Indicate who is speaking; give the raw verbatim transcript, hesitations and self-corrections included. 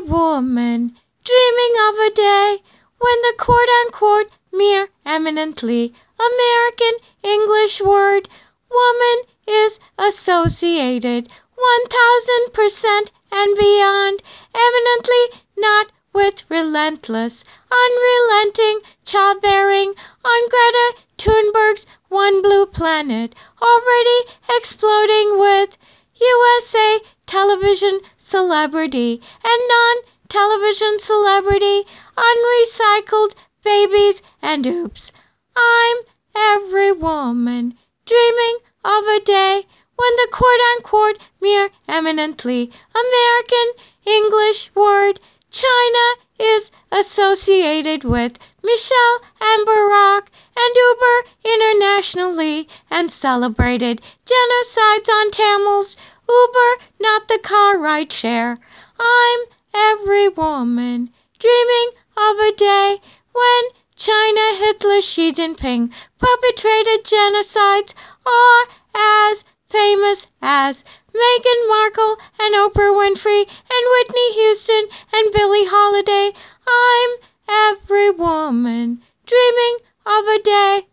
Speaker 1: woman dreaming of a day when the quote-unquote mere eminently American English word woman is associated one thousand percent and beyond eminently not with relentless, unrelenting childbearing on Greta Thunberg's one blue planet already exploding with U S A television celebrity and non-television celebrity, unrecycled babies and oops. I'm every woman dreaming of a day when the quote-unquote mere eminently American English word China is associated with Michelle and Barack and Uber internationally and celebrated genocides on Tamils. Uber, not the car ride share. I'm every woman dreaming of a day when China, Hitler, Xi Jinping perpetrated genocides are as famous as Meghan Markle and Oprah Winfrey and Whitney Houston and Billie Holiday. I'm every woman dreaming of a day